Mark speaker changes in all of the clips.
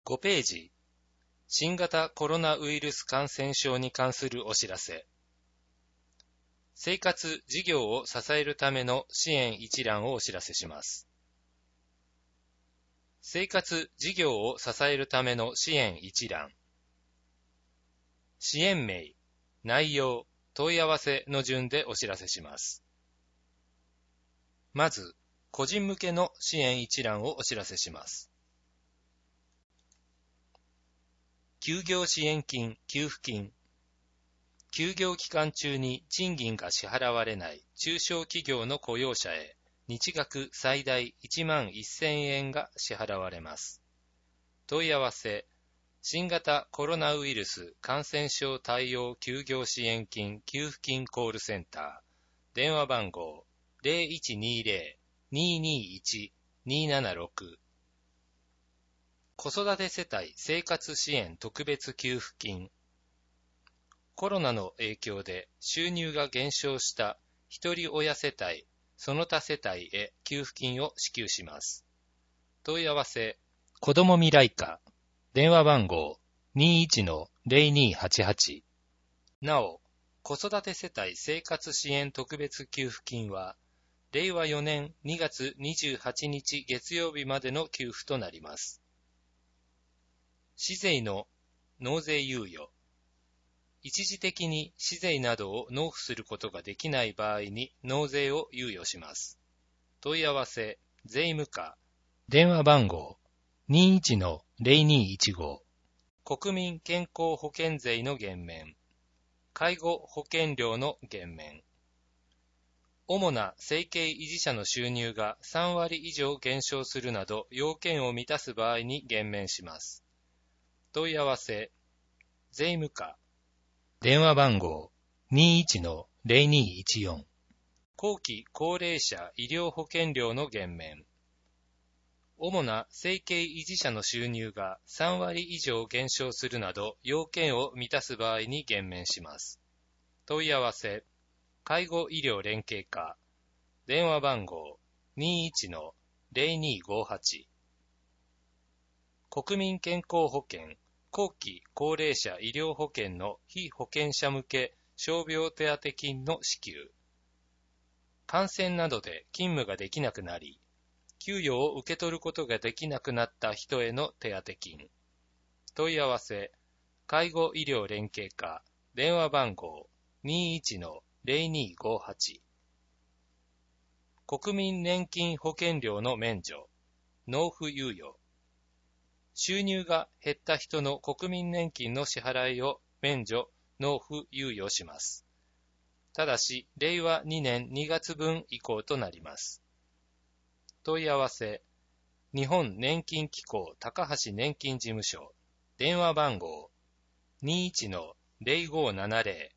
Speaker 1: 5ページ、新型コロナウイルス感染症に関するお知らせ。生活・事業を支えるための支援一覧をお知らせします。生活・事業を支えるための支援一覧。支援名、内容、問い合わせの順でお知らせします。まず、個人向けの支援一覧をお知らせします。休業支援金・給付金。休業期間中に賃金が支払われない中小企業の雇用者へ日額最大1万1000円が支払われます。問い合わせ、新型コロナウイルス感染症対応休業支援金・給付金コールセンター、電話番号 0120-221-276。子育て世帯生活支援特別給付金。コロナの影響で収入が減少した一人親世帯、その他世帯へ給付金を支給します。問い合わせ、子ども未来課、電話番号 21-0288。なお、子育て世帯生活支援特別給付金は、令和4年2月28日月曜日までの給付となります。市税の納税猶予。一時的に市税などを納付することができない場合に納税を猶予します。問い合わせ、税務課、電話番号 21-0215。国民健康保険税の減免。介護保険料の減免。主な生計維持者の収入が3割以上減少するなど要件を満たす場合に減免します。問い合わせ、税務課、電話番号 21-0214。後期高齢者医療保険料の減免。主な生計維持者の収入が3割以上減少するなど要件を満たす場合に減免します。問い合わせ、介護医療連携課、電話番号 21-0258。国民健康保険、後期高齢者医療保険の被保険者向け傷病手当金の支給。感染などで勤務ができなくなり、給与を受け取ることができなくなった人への手当金。問い合わせ、介護医療連携課、電話番号 21-0258。国民年金保険料の免除、納付猶予。収入が減った人の国民年金の支払いを免除、納付猶予します。ただし、令和2年2月分以降となります。問い合わせ、日本年金機構高橋年金事務所、電話番号 21-0570。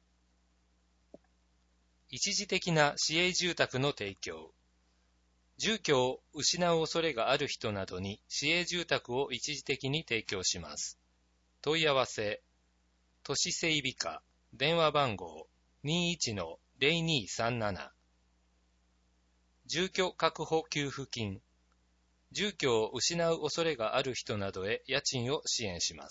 Speaker 1: 一時的な市営住宅の提供。住居を失う恐れがある人などに市営住宅を一時的に提供します。問い合わせ、都市整備課、電話番号 21-0237。住居確保給付金。住居を失う恐れがある人などへ家賃を支援します。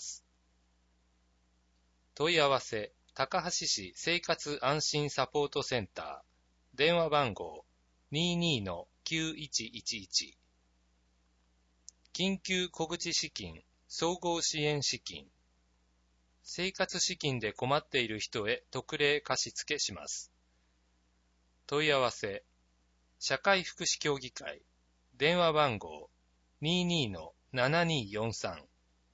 Speaker 1: 問い合わせ、高橋市生活安心サポートセンター、電話番号 22-9111。緊急小口資金、総合支援資金。生活資金で困っている人へ特例貸付します。問い合わせ、社会福祉協議会、電話番号 22-7243。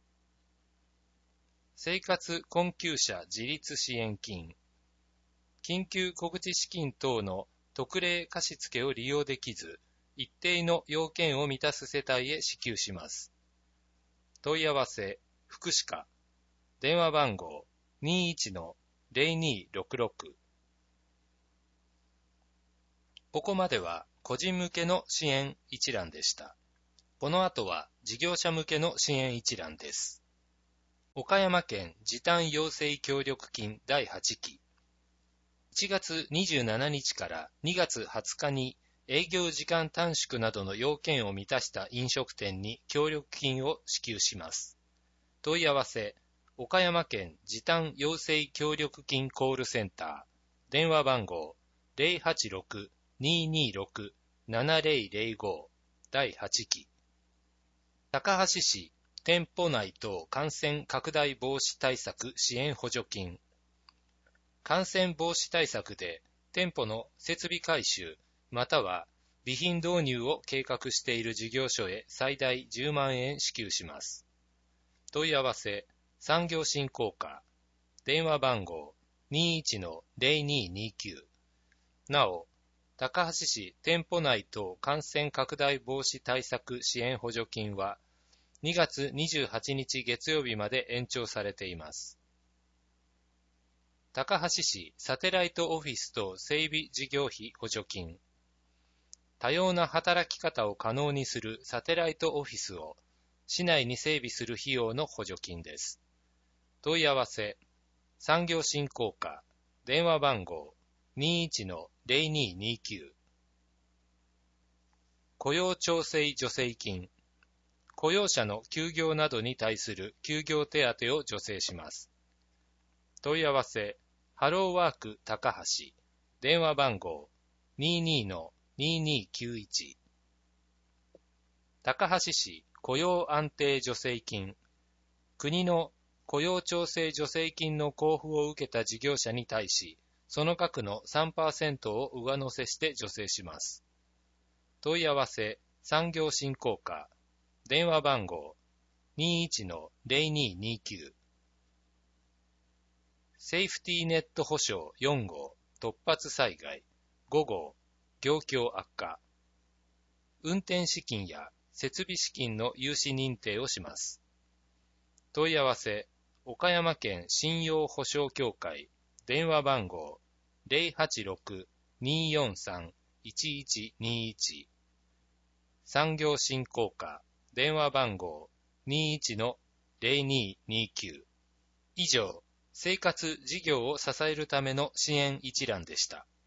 Speaker 1: 生活困窮者自立支援金。緊急小口資金等の特例貸付を利用できず、一定の要件を満たす世帯へ支給します。問い合わせ、福祉課、電話番号 21-0266。ここまでは個人向けの支援一覧でした。この後は事業者向けの支援一覧です。岡山県時短要請協力金第8期。1月27日から2月20日に営業時間短縮などの要件を満たした飲食店に協力金を支給します。 問い合わせ、岡山県時短養成協力金コールセンター、電話番号 086-226-7005 第8期。高梁市店舗内等感染拡大防止対策支援補助金。感染防止対策で店舗の設備改修または備品導入を計画している事業所へ最大10万円支給します。問い合わせ、産業振興課、電話番号 21-0229。なお、高梁市店舗内等感染拡大防止対策支援補助金は2月28日月曜日まで延長されています。高梁市サテライトオフィス等整備事業費補助金。多様な働き方を可能にするサテライトオフィスを市内に整備する費用の補助金です。問い合わせ、産業振興課、電話番号 21-0229。雇用調整助成金。雇用者の休業などに対する休業手当を助成します。問い合わせ、ハローワーク高梁、電話番号 22-2291。高梁市雇用安定助成金。国の雇用調整助成金の交付を受けた事業者に対し、その額の 3% を上乗せして助成します。問い合わせ、産業振興課、電話番号 21-0229。セーフティーネット保証4号、突発災害5号、業況悪化。運転資金や設備資金の融資認定をします。問い合わせ、岡山県信用保証協会、電話番号 086-243-1121。産業振興課、電話番号 21-0229。以上、生活事業を支えるための支援一覧でした。